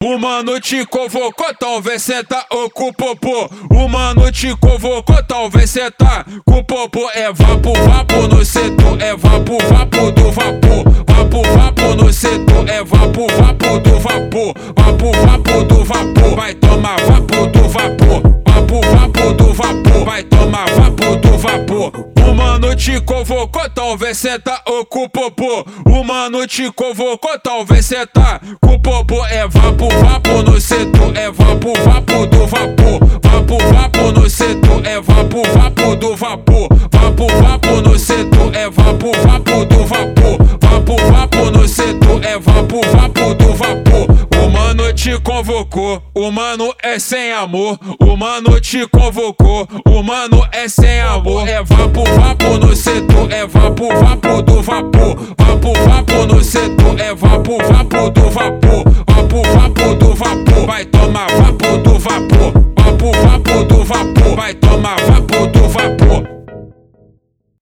O mano te convocou, talvez senta ou com o popô. O mano te convocou, talvez senta com o popô. É vapo, vapo no setor, é vapo, vapo do vapor. Vapo, vapo no setor, é vapo, vapo do vapor. Vapo, vapo do vapor, vai tomar vapo do vapor. Vapo, vapo do vapor, vai tomar vapo do vapor. O mano te convocou, talvez senta ou com o popô. O mano te convocou, talvez senta com o popô. É vapo, vapo no setor, é vapo, vapo do vapor. Vapo, vapo no setor, é vapo, vapo do vapor. Vapo, vapo no setor, é vapo, vapo do vapor. Vapo, vapo no setor, é vapo, vapo do vapor. O mano te convocou, o mano é sem amor. O mano te convocou, o mano é sem amor. É vapo, vapo no setor, é vapo, vapo do vapor. Vapo, vapo no setor, é vapo, vapo do vapor. Vapo, vapo do vapor, vai tomar vapo do vapor. Vapo, vapo do vapor, vai tomar vapo do vapor.